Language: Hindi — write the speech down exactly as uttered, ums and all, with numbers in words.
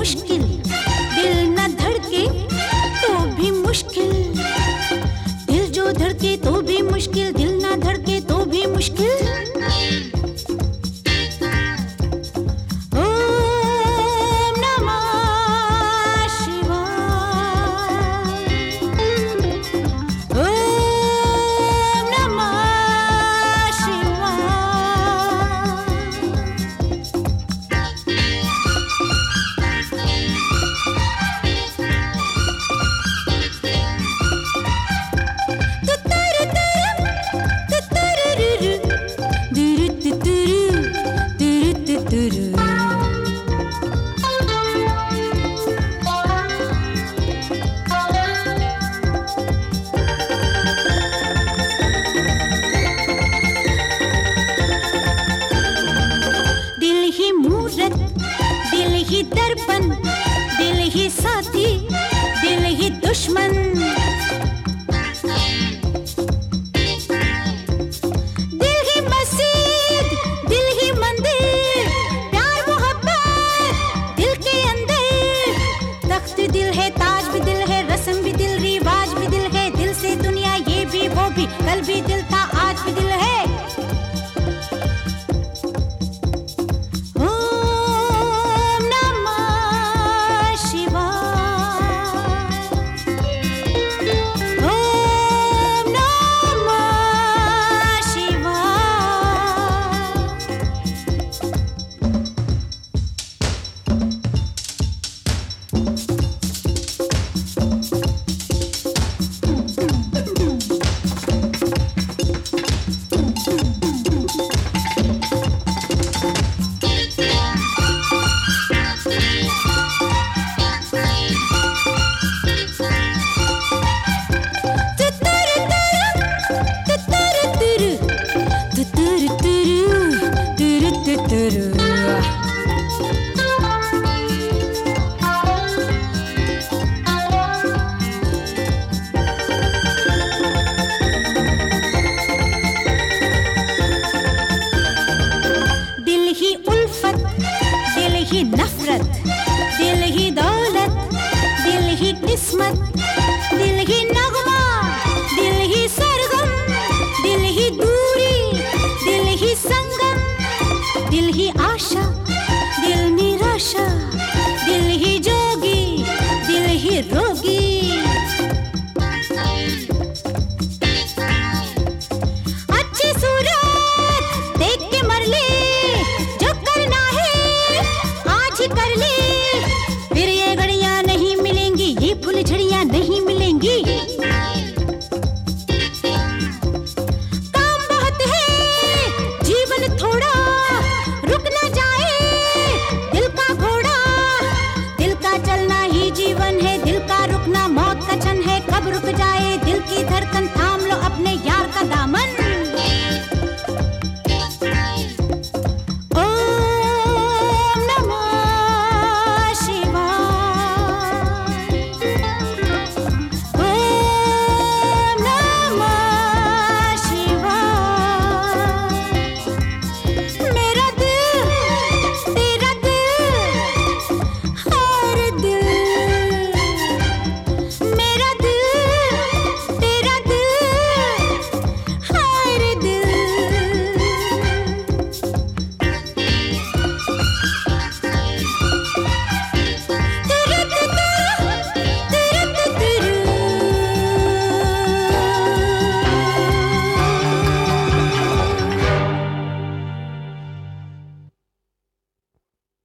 मुश्किल, दिल न धड़के तो भी मुश्किल, दिल जो धड़के तो भी मुश्किल, दिल न धड़के तो भी मुश्किल। दिल ही दर्पण, दिल ही साथी, दिल ही दुश्मन, दिल ही मस्जिद, दिल ही मंदिर, प्यार मोहब्बत दिल के अंदर। तख्त दिल है, ताज भी दिल है, रस्म भी दिल, रिवाज भी दिल है, दिल से दुनिया ये भी वो भी, कल भी दिल था आज भी दिल है। दिल ही नफरत, दिल ही दौलत, दिल ही किस्मत, दिल ही नगमा, दिल ही सरगम, दिल ही दूरी, दिल ही संगम, दिल ही आशा,